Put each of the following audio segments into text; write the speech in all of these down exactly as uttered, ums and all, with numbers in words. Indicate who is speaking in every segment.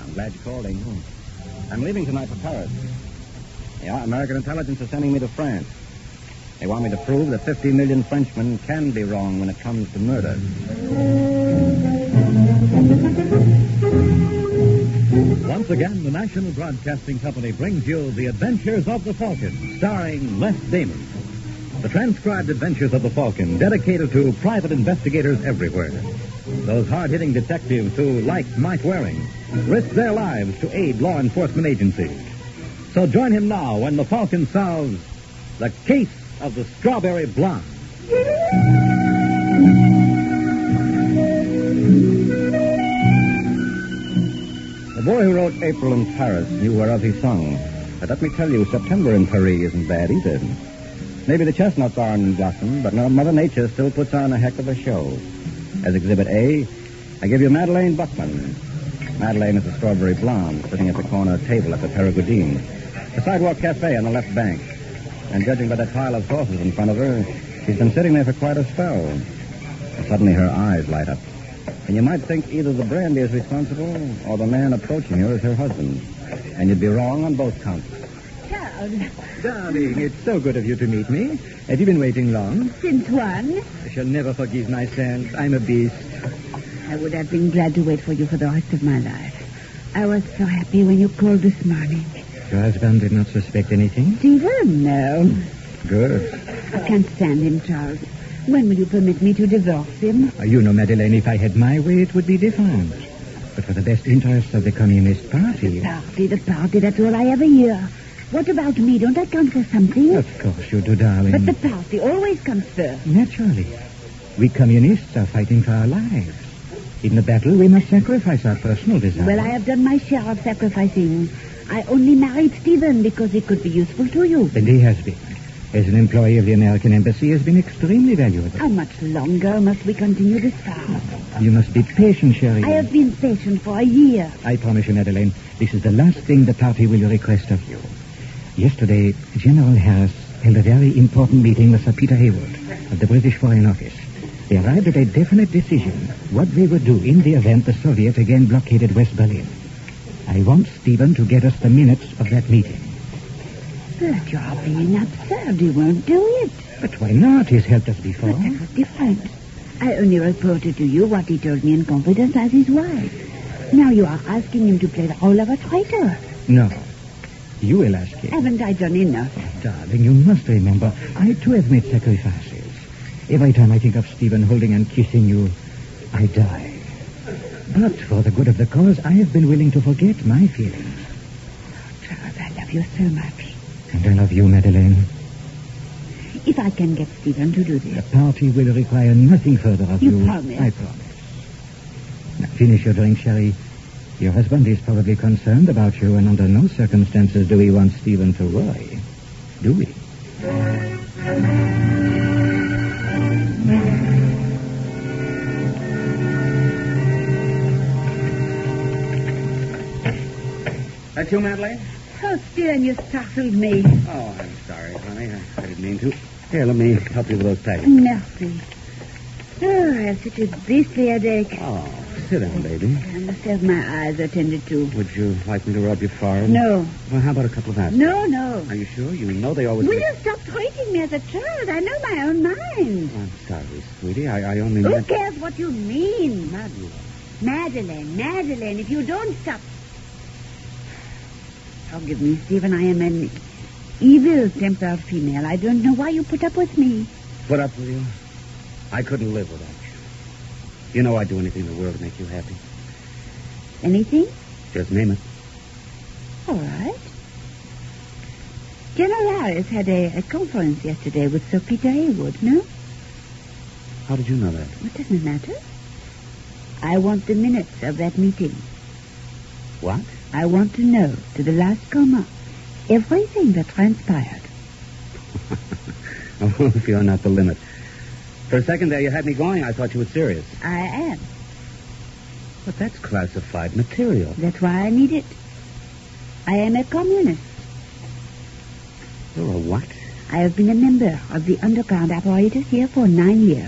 Speaker 1: I'm glad you called, Angel. I'm leaving tonight for Paris. Yeah, American intelligence is sending me to France. They want me to prove that fifty million Frenchmen can be wrong when it comes to murder.
Speaker 2: Once again, the National Broadcasting Company brings you The Adventures of the Falcon, starring Les Damon. The transcribed adventures of the Falcon, dedicated to private investigators everywhere. Those hard-hitting detectives who, like Mike Waring, risk their lives to aid law enforcement agencies. So join him now when the Falcon solves the case of the Strawberry Blonde.
Speaker 1: The boy who wrote April in Paris knew whereof he sung. But let me tell you, September in Paris isn't bad either. Maybe the chestnuts aren't in blossom, but no, Mother Nature still puts on a heck of a show. As Exhibit A, I give you Madeleine Buckman. Madeleine is a strawberry blonde sitting at the corner table at the Peregrine, the sidewalk cafe on the left bank. And judging by that pile of sauces in front of her, she's been sitting there for quite a spell. And suddenly her eyes light up. And you might think either the brandy is responsible or the man approaching her is her husband. And you'd be wrong on both counts.
Speaker 3: Charles.
Speaker 2: Darling, it's so good of you to meet me. Have you been waiting long?
Speaker 3: Since when?
Speaker 2: I shall never forgive myself. I'm a beast.
Speaker 3: I would have been glad to wait for you for the rest of my life. I was so happy when you called this morning.
Speaker 2: Your husband did not suspect anything?
Speaker 3: Stephen, no.
Speaker 2: Good.
Speaker 3: I can't stand him, Charles. When will you permit me to divorce him?
Speaker 2: Uh, you know, Madeleine, if I had my way, it would be different. But for the best interests of the Communist Party...
Speaker 3: The party, the party, that's all I ever hear. What about me? Don't I count for something?
Speaker 2: Of course you do, darling.
Speaker 3: But the party always comes first.
Speaker 2: Naturally. We communists are fighting for our lives. In the battle, we must sacrifice our personal desires.
Speaker 3: Well, I have done my share of sacrificing. I only married Stephen because he could be useful to you.
Speaker 2: And he has been. As an employee of the American Embassy, he has been extremely valuable.
Speaker 3: How much longer must we continue this fast?
Speaker 2: You must be patient, Sherry.
Speaker 3: I have been patient for a year.
Speaker 2: I promise you, Madeleine, this is the last thing the party will request of you. Yesterday, General Harris held a very important meeting with Sir Peter Hayward of the British Foreign Office. They arrived at a definite decision what they would do in the event the Soviets again blockaded West Berlin. I want Stephen to get us the minutes of that meeting.
Speaker 3: But you're being absurd. He won't do it.
Speaker 2: But why not? He's helped us before.
Speaker 3: But that was different. I only reported to you what he told me in confidence as his wife. Now you are asking him to play the role of a traitor.
Speaker 2: No. You will ask him.
Speaker 3: Haven't I done enough?
Speaker 2: Oh, darling, you must remember, I too have made sacrifices. Every time I think of Stephen holding and kissing you, I die. But for the good of the cause, I have been willing to forget my feelings.
Speaker 3: Oh, Charles, I love you so much.
Speaker 2: And I love you, Madeleine.
Speaker 3: If I can get Stephen to do this.
Speaker 2: The party will require nothing further of you.
Speaker 3: You promise?
Speaker 2: I promise. Now, finish your drink, Sherry. Your husband is probably concerned about you, and under no circumstances do we want Stephen to worry. Do we?
Speaker 1: That you, Madeleine?
Speaker 3: Oh, Stephen, you startled me.
Speaker 1: Oh, I'm sorry, honey. I, I didn't mean to. Here, let me help you with those packages.
Speaker 3: Merci. Oh, I have such a beastly headache.
Speaker 1: Oh, sit down, baby.
Speaker 3: I must have my eyes attended to.
Speaker 1: Would you like me to rub your forehead?
Speaker 3: No.
Speaker 1: Well, how about a couple of aspirin?
Speaker 3: No, no.
Speaker 1: Are you sure? You know they always...
Speaker 3: Will you stop treating me as a child? I know my own mind.
Speaker 1: Oh, I'm sorry, sweetie. I, I only...
Speaker 3: Who
Speaker 1: meant...
Speaker 3: cares what you mean?
Speaker 1: Madeleine.
Speaker 3: Madeleine, Madeleine, if you don't stop... Forgive me, Stephen. I am an evil-tempered female. I don't know why you put up with me.
Speaker 1: Put up with you? I couldn't live without you. You know I'd do anything in the world to make you happy.
Speaker 3: Anything?
Speaker 1: Just name it.
Speaker 3: All right. General Harris had a, a conference yesterday with Sir Peter Hayward, no?
Speaker 1: How did you know that?
Speaker 3: It doesn't matter. I want the minutes of that meeting.
Speaker 1: What?
Speaker 3: I want to know, to the last comma, everything that transpired.
Speaker 1: Oh, if you're not the limit. For a second there, you had me going. I thought you were serious.
Speaker 3: I am.
Speaker 1: But that's classified material.
Speaker 3: That's why I need it. I am a communist.
Speaker 1: You're a what?
Speaker 3: I have been a member of the underground apparatus here for nine years.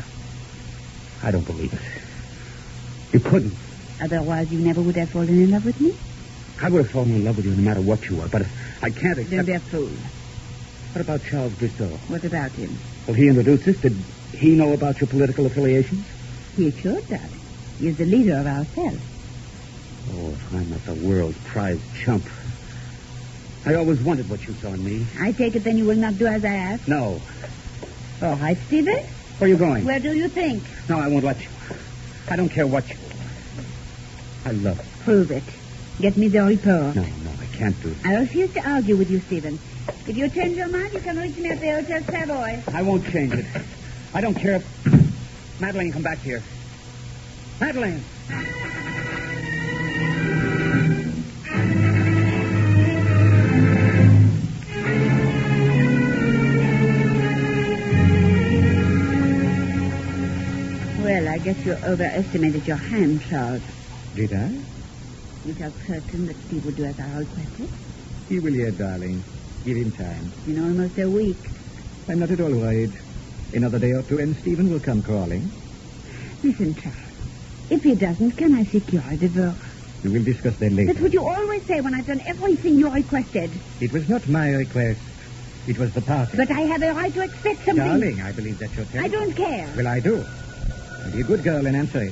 Speaker 1: I don't believe it. You couldn't.
Speaker 3: Otherwise, you never would have fallen in love with me.
Speaker 4: I would have fallen in love with you no matter what you were, but I can't accept...
Speaker 3: Don't be a fool.
Speaker 4: What about Charles Brissot?
Speaker 3: What about him?
Speaker 4: Well, he introduced us. Did he know about your political affiliations?
Speaker 3: He sure does. He's the leader of our cell.
Speaker 4: Oh, if I'm not the world's prize chump. I always wondered what you saw in me.
Speaker 3: I take it then you will not do as I ask?
Speaker 4: No.
Speaker 3: All right, Stephen.
Speaker 4: Where are you going?
Speaker 3: Where do you think?
Speaker 4: No, I won't let you. I don't care what you... I love you.
Speaker 3: Prove it. Get me the report.
Speaker 4: No, no, I can't do it.
Speaker 3: I refuse to argue with you, Stephen. If you change your mind, you can reach me at the Hotel Savoy.
Speaker 4: I won't change it. I don't care if... Madeleine, come back here. Madeleine!
Speaker 3: Well, I guess you overestimated your hand, Charles.
Speaker 1: Did I?
Speaker 3: You felt certain that Steve would do as I requested?
Speaker 1: He will yet, darling. Give him time.
Speaker 3: In almost a week.
Speaker 1: I'm not at all worried. Another day or two and Stephen will come crawling.
Speaker 3: Listen, Charles. If he doesn't, can I secure a divorce?
Speaker 1: We will discuss that later.
Speaker 3: That's what you always say when I've done everything you requested.
Speaker 1: It was not my request. It was the party.
Speaker 3: But I have a right to expect something.
Speaker 1: Darling, I believe that's your
Speaker 3: I don't care.
Speaker 1: Well, I do. Be a good girl and answer it.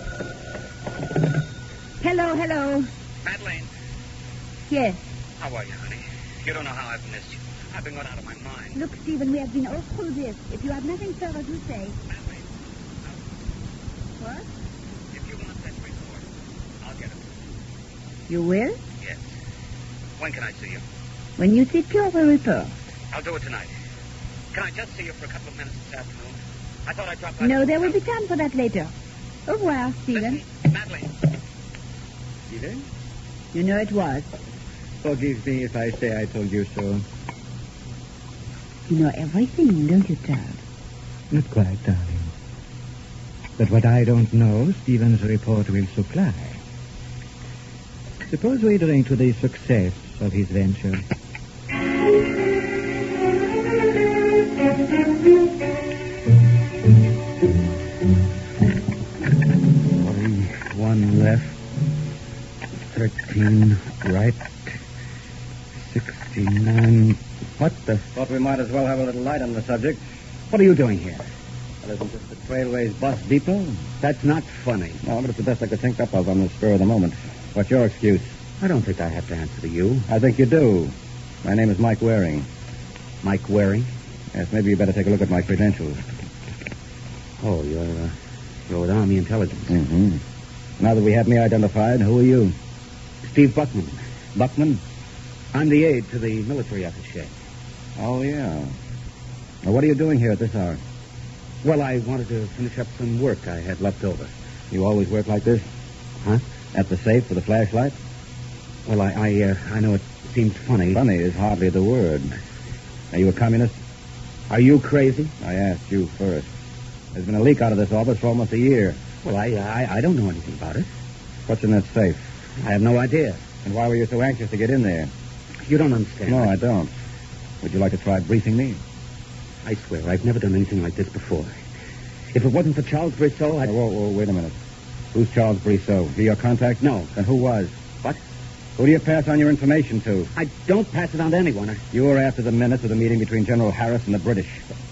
Speaker 3: Hello, hello.
Speaker 4: Madeleine,
Speaker 3: Yes.
Speaker 4: how are you, honey? You don't know how I've missed you. I've been going out of my mind.
Speaker 3: Look, Stephen, we have been all through this. If you have nothing further to say.
Speaker 4: Madeleine,
Speaker 3: What?
Speaker 4: if you want that report, I'll get it.
Speaker 3: You will?
Speaker 4: Yes. When can I see you?
Speaker 3: When you secure the report.
Speaker 4: I'll do it tonight. Can I just see you for a couple of minutes this afternoon? I thought I'd drop by...
Speaker 3: No, there will be time for that later. Au revoir, Stephen.
Speaker 4: Listen, Madeleine.
Speaker 1: Stephen?
Speaker 3: You know it was.
Speaker 1: Forgive me if I say I told you so.
Speaker 3: You know everything, don't you, Charles?
Speaker 1: Not quite, darling. But what I don't know, Stephen's report will supply. Suppose we drink to the success of his venture.
Speaker 4: One left. Thirteen right. Sixty-nine. What the...
Speaker 1: Thought we might as well have a little light on the subject.
Speaker 4: What are you doing here?
Speaker 1: Well, isn't this the Trailways bus depot?
Speaker 4: That's not funny.
Speaker 1: No, but it's the best I could think up of on the spur of the moment. What's your excuse?
Speaker 4: I don't think I have to answer to you.
Speaker 1: I think you do. My name is Mike Waring.
Speaker 4: Mike Waring?
Speaker 1: Yes, maybe you better take a look at my credentials.
Speaker 4: Oh, you're, uh, you're with Army Intelligence.
Speaker 1: Mm-hmm. Now that we have me identified, who are you?
Speaker 4: Steve Buckman.
Speaker 1: Buckman?
Speaker 4: I'm the aide to the military attaché.
Speaker 1: Oh, yeah. Now, what are you doing here at this hour?
Speaker 4: Well, I wanted to finish up some work I had left over.
Speaker 1: You always work like this?
Speaker 4: Huh?
Speaker 1: At the safe with a flashlight?
Speaker 4: Well, I I, uh, I know it seems funny.
Speaker 1: Funny is hardly the word. Are you a communist?
Speaker 4: Are you crazy?
Speaker 1: I asked you first. There's been a leak out of this office for almost a year.
Speaker 4: Well, I, I I don't know anything about it.
Speaker 1: What's in that safe?
Speaker 4: I have no idea.
Speaker 1: And why were you so anxious to get in there?
Speaker 4: You don't understand.
Speaker 1: No, I don't. Would you like to try briefing me?
Speaker 4: I swear, I've never done anything like this before. If it wasn't for Charles Brissot, I'd...
Speaker 1: Oh, whoa, whoa, wait a minute. Who's Charles Brissot? Is he your contact?
Speaker 4: No.
Speaker 1: Then who was?
Speaker 4: What?
Speaker 1: Who do you pass on your information to?
Speaker 4: I don't pass it on to anyone. I...
Speaker 1: You were after the minutes of the meeting between General Harris and the British.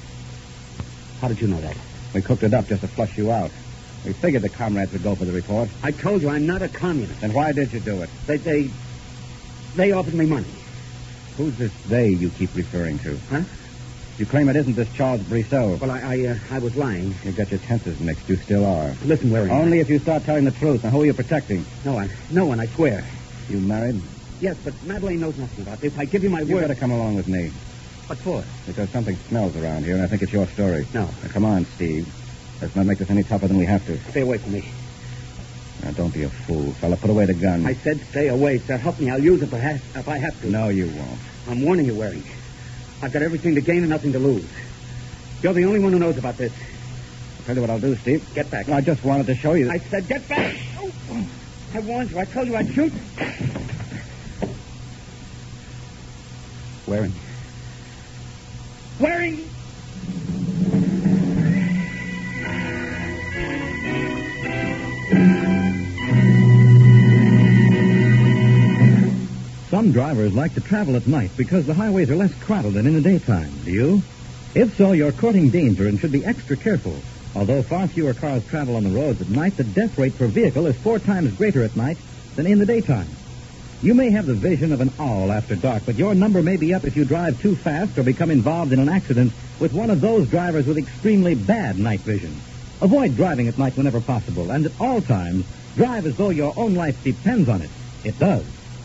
Speaker 4: How did you know that?
Speaker 1: We cooked it up just to flush you out. We figured the comrades would go for the report.
Speaker 4: I told you I'm not a communist.
Speaker 1: Then why did you do it?
Speaker 4: They, they, they offered me money.
Speaker 1: Who's this they you keep referring to?
Speaker 4: Huh?
Speaker 1: You claim it isn't this Charles Brissot.
Speaker 4: Well, I, I, uh, I was lying.
Speaker 1: You got your tenses mixed. You still are.
Speaker 4: Listen, Waring.
Speaker 1: Only if you start telling the truth. Now, who are you protecting?
Speaker 4: No one. No one, I swear.
Speaker 1: You married?
Speaker 4: Yes, but Madeleine knows nothing about this. I give you my
Speaker 1: You
Speaker 4: word.
Speaker 1: better come along with me.
Speaker 4: What for?
Speaker 1: Because something smells around here, and I think it's your story.
Speaker 4: No.
Speaker 1: Now, come on, Steve. Let's not make this any tougher than we have to.
Speaker 4: Stay away from me.
Speaker 1: Now, don't be a fool, fella. Put away the gun.
Speaker 4: I said stay away, sir. Help me. I'll use it if I, if I have to.
Speaker 1: No, you won't.
Speaker 4: I'm warning you, Waring. I've got everything to gain and nothing to lose. You're the only one who knows about this.
Speaker 1: I'll tell you what I'll do, Steve.
Speaker 4: Get back.
Speaker 1: I just wanted to show you that...
Speaker 4: I said get back. Oh, I warned you. I told you I'd shoot.
Speaker 1: Waring.
Speaker 4: Waring!
Speaker 2: Some drivers like to travel at night because the highways are less crowded than in the daytime. Do you? If so, you're courting danger and should be extra careful. Although far fewer cars travel on the roads at night, the death rate per vehicle is four times greater at night than in the daytime. You may have the vision of an owl after dark, but your number may be up if you drive too fast or become involved in an accident with one of those drivers with extremely bad night vision. Avoid driving at night whenever possible, and at all times, drive as though your own life depends on it. It does.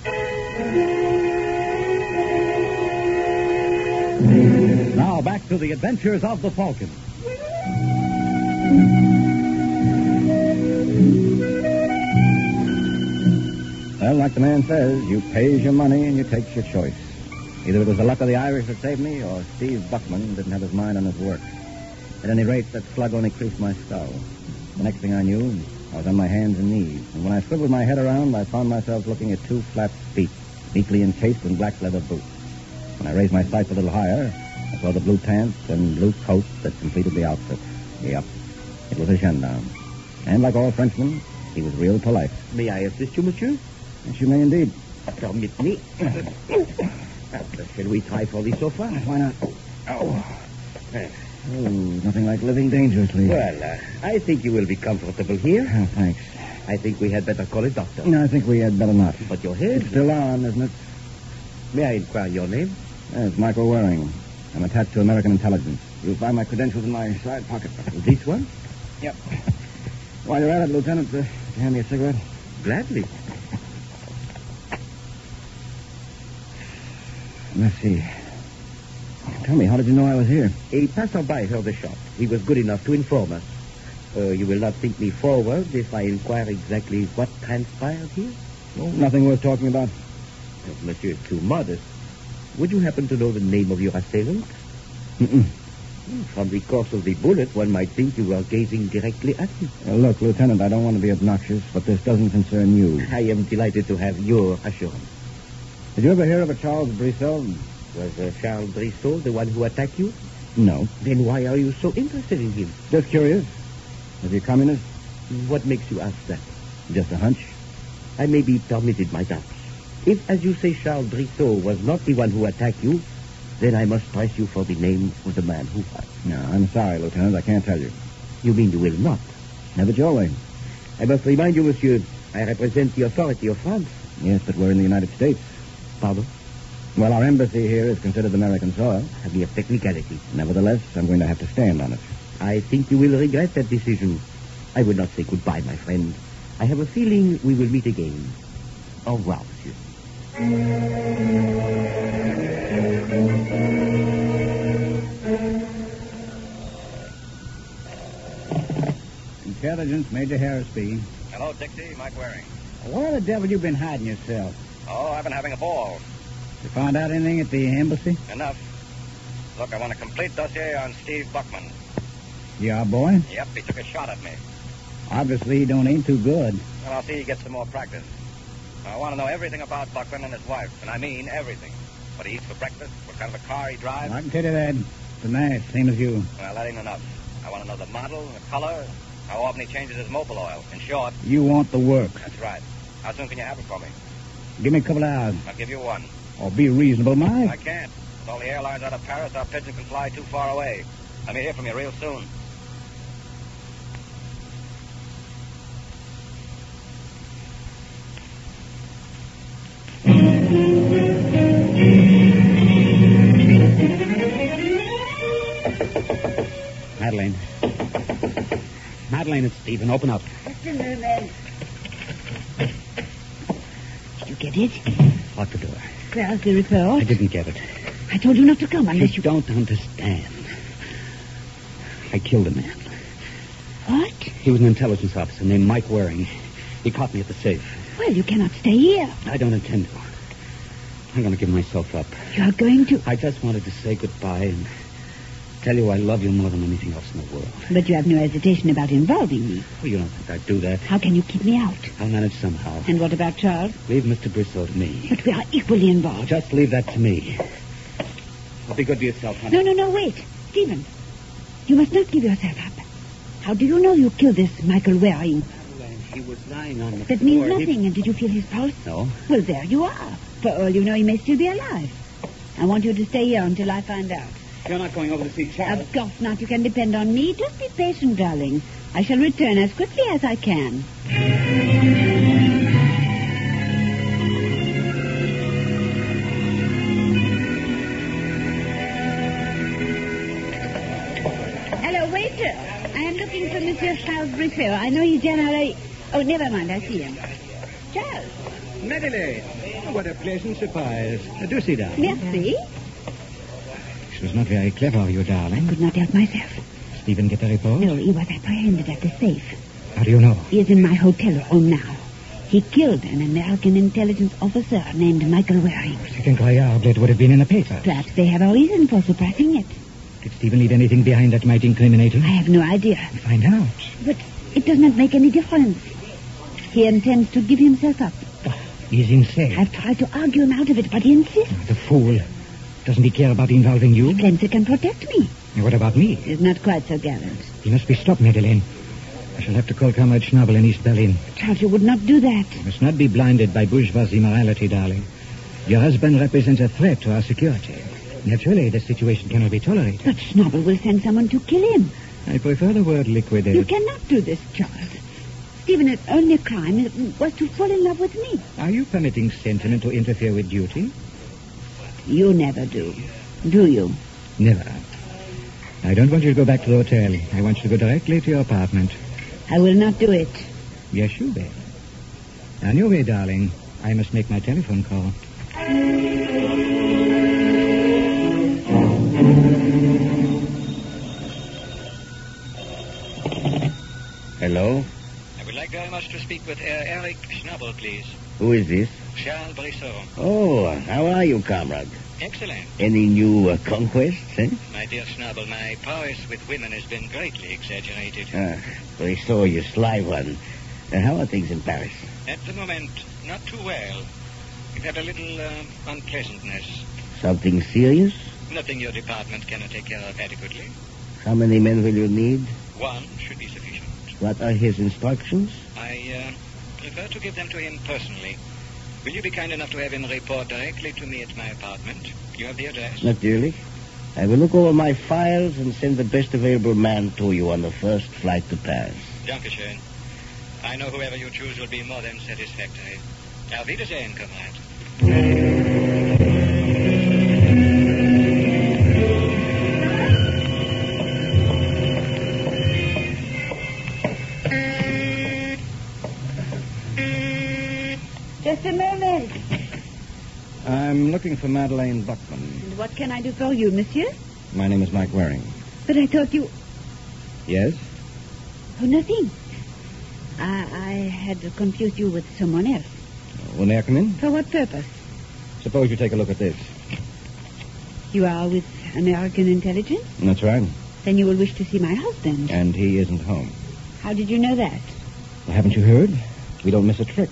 Speaker 2: Now back to the adventures of the Falcon.
Speaker 1: Well, like the man says, you pays your money and you takes your choice. Either it was the luck of the Irish that saved me, or Steve Buckman didn't have his mind on his work. At any rate, that slug only creased my skull. The next thing I knew, I was on my hands and knees, and when I swiveled my head around, I found myself looking at two flat feet, neatly encased in black leather boots. When I raised my sights a little higher, I saw the blue pants and blue coat that completed the outfit. Yep, it was a gendarme. And like all Frenchmen, he was real polite.
Speaker 4: May I assist you, monsieur?
Speaker 1: Yes, you may indeed.
Speaker 4: Permit me. Shall we try for the sofa?
Speaker 1: Why not? Oh. Oh, nothing like living dangerously.
Speaker 4: Well, uh, I think you will be comfortable here.
Speaker 1: Oh, thanks.
Speaker 4: I think we had better call a doctor.
Speaker 1: No, I think we had better not.
Speaker 4: But your head?
Speaker 1: It's still on, isn't it?
Speaker 4: May I inquire your name?
Speaker 1: Yes, it's Michael Waring. I'm attached to American Intelligence. You'll find my credentials in my side pocket.
Speaker 4: This one?
Speaker 1: Yep. While you're at it, Lieutenant, uh, hand me a cigarette.
Speaker 4: Gladly.
Speaker 1: Let's see. Tell me, how did you know I was here?
Speaker 4: A passerby heard the shot. He was good enough to inform us. Uh, you will not think me forward if I inquire exactly what transpired here?
Speaker 1: Oh, nothing worth talking about.
Speaker 4: If monsieur is too modest. Would you happen to know the name of your assailant?
Speaker 1: Mm-mm.
Speaker 4: From the course of the bullet, one might think you were gazing directly at me.
Speaker 1: Uh, look, Lieutenant, I don't want to be obnoxious, but this doesn't concern you.
Speaker 4: I am delighted to have your assurance.
Speaker 1: Did you ever hear of a Charles Brissot?
Speaker 4: Was uh, Charles Brissot the one who attacked you?
Speaker 1: No.
Speaker 4: Then why are you so interested in him?
Speaker 1: Just curious. Was he a communist?
Speaker 4: What makes you ask that?
Speaker 1: Just a hunch?
Speaker 4: I may be permitted my doubts. If, as you say, Charles Brissot was not the one who attacked you, then I must press you for the name of the man who was.
Speaker 1: No, I'm sorry, Lieutenant. I can't tell you.
Speaker 4: You mean you will not?
Speaker 1: Have it your way.
Speaker 4: I must remind you, monsieur, I represent the authority of France.
Speaker 1: Yes, but we're in the United States.
Speaker 4: Pardon?
Speaker 1: Well, our embassy here is considered American soil.
Speaker 4: A mere technicality.
Speaker 1: Nevertheless, I'm going to have to stand on it.
Speaker 4: I think you will regret that decision. I would not say goodbye, my friend. I have a feeling we will meet again. Au revoir, monsieur.
Speaker 1: Intelligence, Major Harrisby.
Speaker 5: Hello, Dixie. Mike Waring.
Speaker 1: Where the devil you been hiding yourself?
Speaker 5: Oh, I've been having a ball.
Speaker 1: You find out anything at the embassy?
Speaker 5: Enough. Look, I want a complete dossier on Steve Buckman.
Speaker 1: Yeah, boy.
Speaker 5: Yep, he took a shot at me.
Speaker 1: Obviously, he don't aim too good.
Speaker 5: Well, I'll see he gets some more practice. I want to know everything about Buckman and his wife, and I mean everything. What he eats for breakfast, what kind of a car he drives.
Speaker 1: I can tell you that. It's a nice, same as you.
Speaker 5: Well, that ain't enough. I want to know the model, the color, how often he changes his mobil oil. In short...
Speaker 1: You want the work.
Speaker 5: That's right. How soon can you have it for me?
Speaker 1: Give me a couple of hours.
Speaker 5: I'll give you one.
Speaker 1: Or be reasonable, Mike.
Speaker 5: I can't. With all the airlines out of Paris, our pigeon can fly too far away. Let me hear from you real soon.
Speaker 4: Madeline. Madeline, it's Stephen. Open up.
Speaker 3: Just a moment. Did you get it?
Speaker 4: Lock the door.
Speaker 3: Where's the report?
Speaker 4: I didn't get it.
Speaker 3: I told you not to come unless
Speaker 4: You
Speaker 3: you...
Speaker 4: don't understand. I killed a man.
Speaker 3: What?
Speaker 4: He was an intelligence officer named Mike Waring. He caught me at the safe.
Speaker 3: Well, you cannot stay here.
Speaker 4: I don't intend to. I'm going to give myself up.
Speaker 3: You are going to...
Speaker 4: I just wanted to say goodbye and tell you I love you more than anything else in the world.
Speaker 3: But you have no hesitation about involving me.
Speaker 4: Oh, you don't think I'd do that?
Speaker 3: How can you keep me out?
Speaker 4: I'll manage somehow.
Speaker 3: And what about Charles?
Speaker 4: Leave Mister Brissot to me.
Speaker 3: But we are equally involved.
Speaker 4: Just leave that to me. Well, be good to yourself, honey.
Speaker 3: No, no, no, wait. Stephen, you must not give yourself up. How do you know you killed this Michael Waring?
Speaker 4: He was lying on the
Speaker 3: That
Speaker 4: floor.
Speaker 3: means
Speaker 4: He-
Speaker 3: nothing. And did you feel his pulse?
Speaker 4: No.
Speaker 3: Well, there you are. For all you know, he may still be alive. I want you to stay here until I find out.
Speaker 4: You're not going over to see Charles?
Speaker 3: Of course not. You can depend on me. Just be patient, darling. I shall return as quickly as I can. Hello, waiter. I am looking for Monsieur Charles Brissot. I know he's generally... Oh, never mind. I see him. Charles.
Speaker 1: Madeleine, what a pleasant surprise. Uh, do sit down.
Speaker 3: Merci.
Speaker 1: This was not very clever of you, darling.
Speaker 3: Could not help myself.
Speaker 1: Stephen get the report?
Speaker 3: No, he was apprehended at the safe.
Speaker 1: How do you know?
Speaker 3: He is in my hotel room now. He killed an American intelligence officer named Michael Waring.
Speaker 1: Second Gaillard would have been in the paper.
Speaker 3: Perhaps they have a reason for suppressing it.
Speaker 1: Did Stephen leave anything behind that might incriminate him?
Speaker 3: I have no idea.
Speaker 1: Find out.
Speaker 3: But it does not make any difference. He intends to give himself up.
Speaker 1: He's insane.
Speaker 3: I've tried to argue him out of it, but he insists.
Speaker 1: The fool. Doesn't he care about involving you?
Speaker 3: He claims he can protect me.
Speaker 1: And what about me?
Speaker 3: He's not quite so gallant.
Speaker 1: He must be stopped, Madeleine. I shall have to call Comrade Schnabel in East Berlin.
Speaker 3: Charles, you would not do that.
Speaker 1: You must not be blinded by bourgeoisie morality, darling. Your husband represents a threat to our security. Naturally, the situation cannot be tolerated.
Speaker 3: But Schnabel will send someone to kill him.
Speaker 1: I prefer the word liquidate.
Speaker 3: You cannot do this, Charles. Stephen's only crime was to fall in love with me.
Speaker 1: Are you permitting sentiment to interfere with duty?
Speaker 3: You never do. Do you?
Speaker 1: Never. I don't want you to go back to the hotel. I want you to go directly to your apartment.
Speaker 3: I will not do it.
Speaker 1: Yes, you will. On your way, darling. I must make my telephone call.
Speaker 4: Hello?
Speaker 5: I would like very much to speak with uh, Eric Schnabel, please.
Speaker 4: Who is this?
Speaker 5: Charles Brissot.
Speaker 4: Oh, how are you, comrade?
Speaker 5: Excellent.
Speaker 4: Any new uh, conquests, eh?
Speaker 5: My dear Schnabel, my prowess with women has been greatly exaggerated.
Speaker 4: Ah, we saw you sly one. Uh, how are things in Paris?
Speaker 5: At the moment, not too well. We've had a little uh, unpleasantness.
Speaker 4: Something serious?
Speaker 5: Nothing your department cannot take care of adequately.
Speaker 4: How many men will you need?
Speaker 5: One should be sufficient.
Speaker 4: What are his instructions?
Speaker 5: I uh, prefer to give them to him personally. Will you be kind enough to have him report directly to me at my apartment? You have the address?
Speaker 4: Naturally. I will look over my files and send the best available man to you on the first flight to Paris.
Speaker 5: Dankeschön. I know whoever you choose will be more than satisfactory. Auf Wiedersehen, comrade.
Speaker 3: Just a moment.
Speaker 1: I'm looking for Madeleine Buckman.
Speaker 3: And what can I do for you, monsieur?
Speaker 1: My name is Mike Waring.
Speaker 3: But I thought you...
Speaker 1: Yes?
Speaker 3: Oh, nothing. I, I had confused you with someone else.
Speaker 1: Will Mayor come in?
Speaker 3: For what purpose?
Speaker 1: Suppose you take a look at this.
Speaker 3: You are with American intelligence?
Speaker 1: That's right.
Speaker 3: Then you will wish to see my husband.
Speaker 1: And he isn't home.
Speaker 3: How did you know that?
Speaker 1: Well, haven't you heard? We don't miss a trick.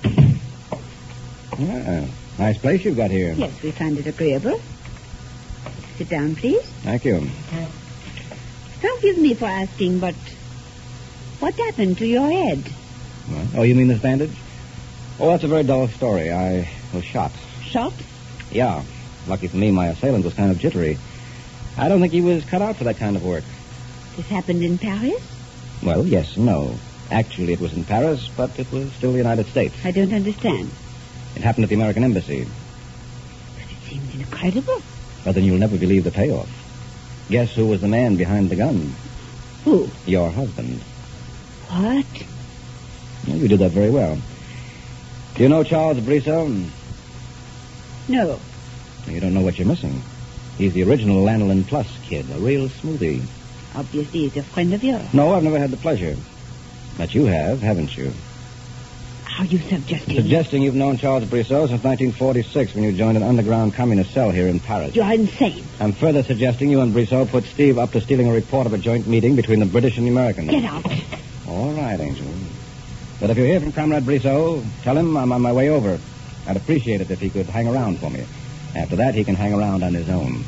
Speaker 1: Ah, nice place you've got here.
Speaker 3: Yes, we find it agreeable. Sit down, please.
Speaker 1: Thank you.
Speaker 3: Forgive me for asking, but what happened to your head?
Speaker 1: What? Oh, you mean this bandage? Oh, that's a very dull story. I was shot.
Speaker 3: Shot?
Speaker 1: Yeah. Lucky for me, my assailant was kind of jittery. I don't think he was cut out for that kind of work.
Speaker 3: This happened in Paris?
Speaker 1: Well, yes and no. Actually, it was in Paris, but it was still the United States.
Speaker 3: I don't understand.
Speaker 1: It happened at the American Embassy.
Speaker 3: But it seems incredible.
Speaker 1: But then you'll never believe the payoff. Guess who was the man behind the gun?
Speaker 3: Who?
Speaker 1: Your husband.
Speaker 3: What?
Speaker 1: Well, you did that very well. Do you know Charles Brissot?
Speaker 3: No.
Speaker 1: You don't know what you're missing. He's the original Lanolin Plus kid, a real smoothie.
Speaker 3: Obviously, he's a friend of yours.
Speaker 1: No, I've never had the pleasure. But you have, haven't you?
Speaker 3: Are you suggesting?
Speaker 1: Suggesting you've known Charles Brissot since nineteen forty-six when you joined an underground communist cell here in Paris.
Speaker 3: You're insane.
Speaker 1: I'm further suggesting you and Brissot put Steve up to stealing a report of a joint meeting between the British and the Americans.
Speaker 3: Get out.
Speaker 1: All right, Angel. But if you hear from Comrade Brissot, tell him I'm on my way over. I'd appreciate it if he could hang around for me. After that, he can hang around on his own.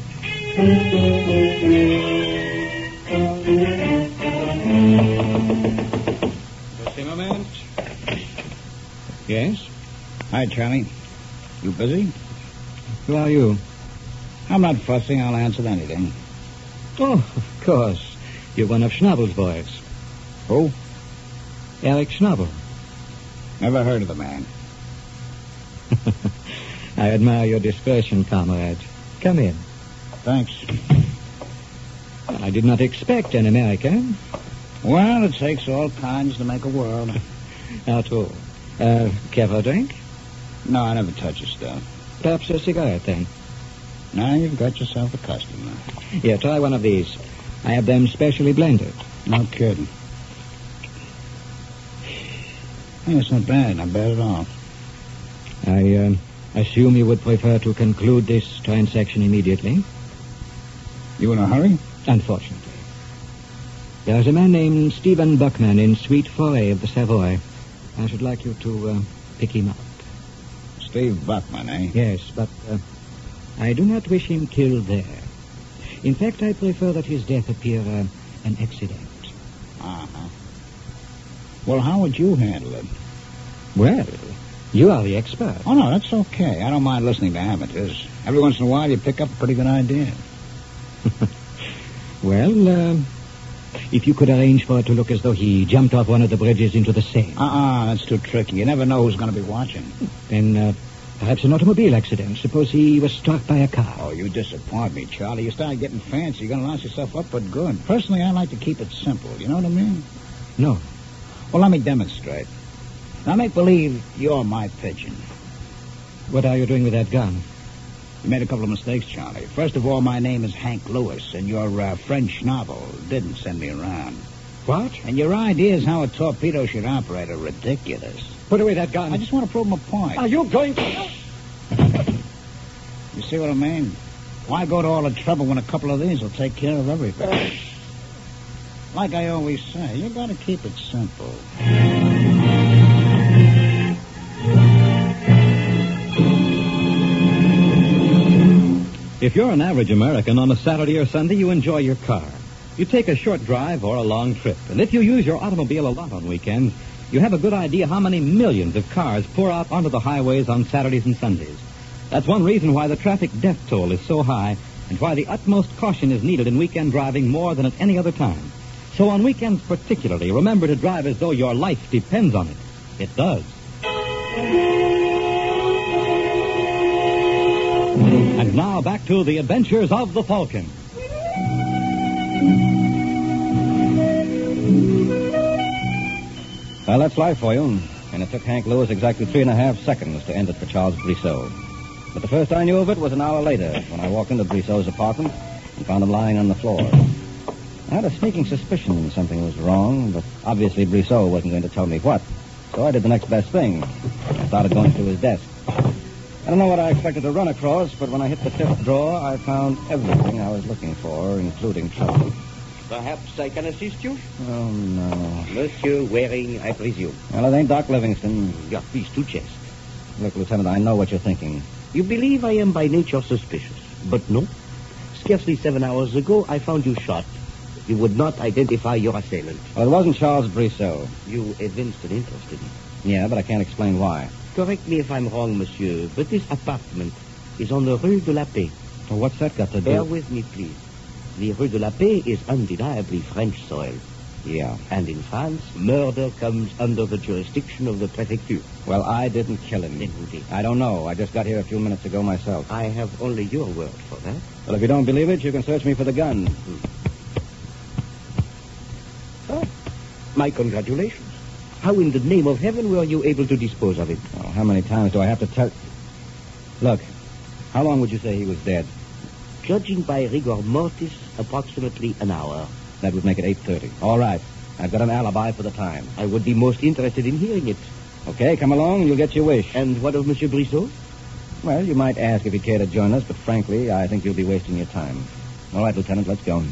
Speaker 6: Just a moment. Yes?
Speaker 7: Hi, Charlie. You busy?
Speaker 6: Who are you?
Speaker 7: I'm not fussing. I'll answer anything.
Speaker 6: Oh, of course. You're one of Schnabel's boys.
Speaker 7: Who?
Speaker 6: Eric Schnabel.
Speaker 7: Never heard of the man.
Speaker 6: I admire your discretion, comrade. Come in.
Speaker 7: Thanks.
Speaker 6: I did not expect an American.
Speaker 7: Well, it takes all kinds to make a world.
Speaker 6: How true. Uh, care for a drink?
Speaker 7: No, I never touch your stuff.
Speaker 6: Perhaps a cigarette, then.
Speaker 7: Now you've got yourself a customer.
Speaker 6: Here, try one of these. I have them specially blended.
Speaker 7: No kidding. Hey, it's not bad. Not bad at all.
Speaker 6: I uh, assume you would prefer to conclude this transaction immediately?
Speaker 7: You in a hurry?
Speaker 6: Unfortunately. There is a man named Stephen Buckman in Suite four A of the Savoy. I should like you to uh, pick him up.
Speaker 7: Steve Buckman, eh?
Speaker 6: Yes, but uh, I do not wish him killed there. In fact, I prefer that his death appear uh, an accident.
Speaker 7: Uh-huh. Well, how would you handle it?
Speaker 6: Well, you are the expert.
Speaker 7: Oh, no, that's okay. I don't mind listening to amateurs. Every once in a while, you pick up a pretty good idea.
Speaker 6: Well, uh, if you could arrange for it to look as though he jumped off one of the bridges into the Seine.
Speaker 7: Uh-uh, that's too tricky. You never know who's going to be watching.
Speaker 6: Then uh, perhaps an automobile accident. Suppose he was struck by a car.
Speaker 7: Oh, you disappoint me, Charlie. You start getting fancy, you're going to louse yourself up for good. Personally, I like to keep it simple. You know what I mean?
Speaker 6: No.
Speaker 7: Well, let me demonstrate. Now, make believe you're my pigeon.
Speaker 6: What are you doing with that gun?
Speaker 7: You made a couple of mistakes, Charlie. First of all, my name is Hank Lewis, and your uh, friend Schnabel didn't send me around.
Speaker 6: What?
Speaker 7: And your ideas how a torpedo should operate are ridiculous.
Speaker 6: Put away that gun.
Speaker 7: I just want to prove my point.
Speaker 6: Are you going to...
Speaker 7: You see what I mean? Why go to all the trouble when a couple of these will take care of everything? Like I always say, you got to keep it simple.
Speaker 2: If you're an average American, on a Saturday or Sunday, you enjoy your car. You take a short drive or a long trip. And if you use your automobile a lot on weekends, you have a good idea how many millions of cars pour out onto the highways on Saturdays and Sundays. That's one reason why the traffic death toll is so high and why the utmost caution is needed in weekend driving more than at any other time. So on weekends particularly, remember to drive as though your life depends on it. It does. And now back to the adventures of the Falcon.
Speaker 1: Well, that's life for you. And it took Hank Lewis exactly three and a half seconds to end it for Charles Brissot. But the first I knew of it was an hour later when I walked into Brissot's apartment and found him lying on the floor. I had a sneaking suspicion something was wrong, but obviously Brissot wasn't going to tell me what. So I did the next best thing. I started going through his desk. I don't know what I expected to run across, but when I hit the fifth drawer, I found everything I was looking for, including trouble.
Speaker 4: Perhaps I can assist you?
Speaker 1: Oh, no.
Speaker 4: Monsieur Waring, I presume.
Speaker 1: Well, it ain't Doc Livingston.
Speaker 4: Your piece to chest.
Speaker 1: Look, Lieutenant, I know what you're thinking.
Speaker 4: You believe I am by nature suspicious, but no. Scarcely seven hours ago, I found you shot. You would not identify your assailant.
Speaker 1: Well, it wasn't Charles Brissot.
Speaker 4: You evinced an interest in him.
Speaker 1: Yeah, but I can't explain why.
Speaker 4: Correct me if I'm wrong, monsieur, but this apartment is on the Rue de la Paix.
Speaker 1: Well, what's that got to do?
Speaker 4: Bear with me, please. The Rue de la Paix is undeniably French soil.
Speaker 1: Yeah.
Speaker 4: And in France, murder comes under the jurisdiction of the prefecture.
Speaker 1: Well, I didn't kill him.
Speaker 4: Then who did?
Speaker 1: I don't know. I just got here a few minutes ago myself.
Speaker 4: I have only your word for that.
Speaker 1: Well, if you don't believe it, you can search me for the gun.
Speaker 4: Hmm. Oh, my congratulations. How in the name of heaven were you able to dispose of it?
Speaker 1: Oh, how many times do I have to tell... Look, how long would you say he was dead?
Speaker 4: Judging by rigor mortis, approximately an hour.
Speaker 1: That would make it eight thirty. All right. I've got an alibi for the time.
Speaker 4: I would be most interested in hearing it.
Speaker 1: Okay, come along and you'll get your wish.
Speaker 4: And what of Monsieur Brissot?
Speaker 1: Well, you might ask if he'd care to join us, but frankly, I think you'll be wasting your time. All right, Lieutenant, let's go.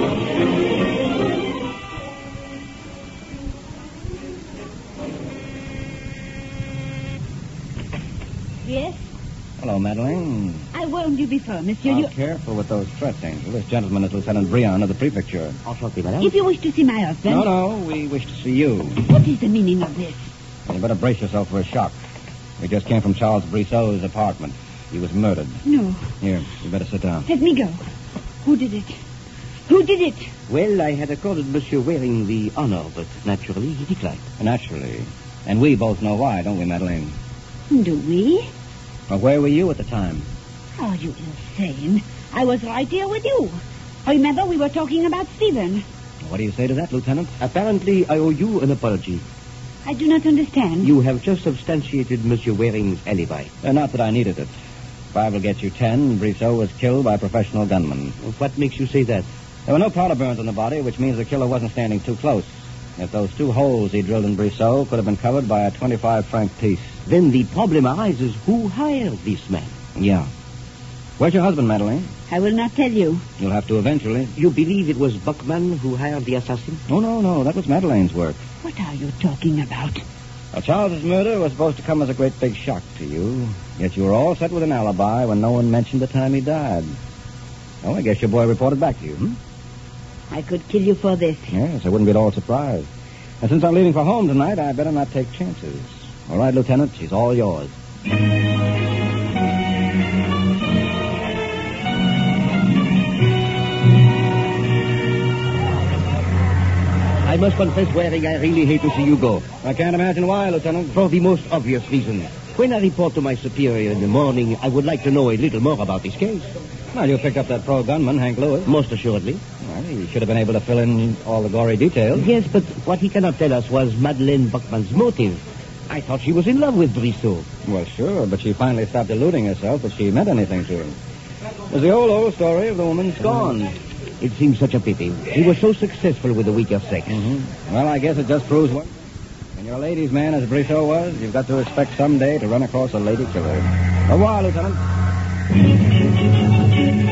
Speaker 3: Yes?
Speaker 1: Hello, Madeline.
Speaker 3: I warned you before, monsieur.
Speaker 1: Now,
Speaker 3: You...
Speaker 1: careful with those threats, Angel. This gentleman is Lieutenant Briand of the prefecture.
Speaker 4: Enchanté, madame.
Speaker 3: If you wish to see my husband...
Speaker 1: No, no, we wish to see you.
Speaker 3: What is the meaning of this?
Speaker 1: You better brace yourself for a shock. We just came from Charles Brissot's apartment. He was murdered.
Speaker 3: No.
Speaker 1: Here, you better sit down.
Speaker 3: Let me go. Who did it? Who did it?
Speaker 4: Well, I had accorded Monsieur Waring the honor, but naturally he declined.
Speaker 1: Naturally. And we both know why, don't we, Madeleine?
Speaker 3: Do we?
Speaker 1: Well, where were you at the time?
Speaker 3: Are you insane? I was right here with you. Remember, we were talking about Stephen.
Speaker 1: What do you say to that, Lieutenant?
Speaker 4: Apparently, I owe you an apology.
Speaker 3: I do not understand.
Speaker 4: You have just substantiated Monsieur Waring's alibi.
Speaker 1: Uh, not that I needed it. Five will get you ten. Brissot was killed by a professional gunman.
Speaker 4: What makes you say that?
Speaker 1: There were no powder burns on the body, which means the killer wasn't standing too close. If those two holes he drilled in Brissot could have been covered by a twenty-five franc piece.
Speaker 4: Then the problem arises, who hired this man?
Speaker 1: Yeah. Where's your husband, Madeleine?
Speaker 3: I will not tell you.
Speaker 1: You'll have to eventually.
Speaker 4: You believe it was Buckman who hired the assassin?
Speaker 1: Oh, no, no. That was Madeleine's work.
Speaker 3: What are you talking about?
Speaker 1: Well, Charles's murder was supposed to come as a great big shock to you. Yet you were all set with an alibi when no one mentioned the time he died. Oh, I guess your boy reported back to you, hmm?
Speaker 3: I could kill you for this.
Speaker 1: Yes, I wouldn't be at all surprised. And since I'm leaving for home tonight, I better not take chances. All right, Lieutenant, she's all yours.
Speaker 4: I must confess, Waring, I really hate to see you go.
Speaker 1: I can't imagine why, Lieutenant.
Speaker 4: For the most obvious reason. When I report to my superior in the morning, I would like to know a little more about this case.
Speaker 1: Well, you picked up that pro gunman, Hank Lewis.
Speaker 4: Most assuredly.
Speaker 1: Well, he should have been able to fill in all the gory details.
Speaker 4: Yes, but what he cannot tell us was Madeleine Buckman's motive. I thought she was in love with Brissot.
Speaker 1: Well, sure, but she finally stopped deluding herself that she meant anything to him. There's the old, old story of the woman scorned.
Speaker 4: It seems such a pity. He was so successful with the weaker sex.
Speaker 1: Mm-hmm. Well, I guess it just proves one. When you're a ladies' man, as Brissot was, you've got to expect someday to run across a lady killer. Au revoir, Lieutenant.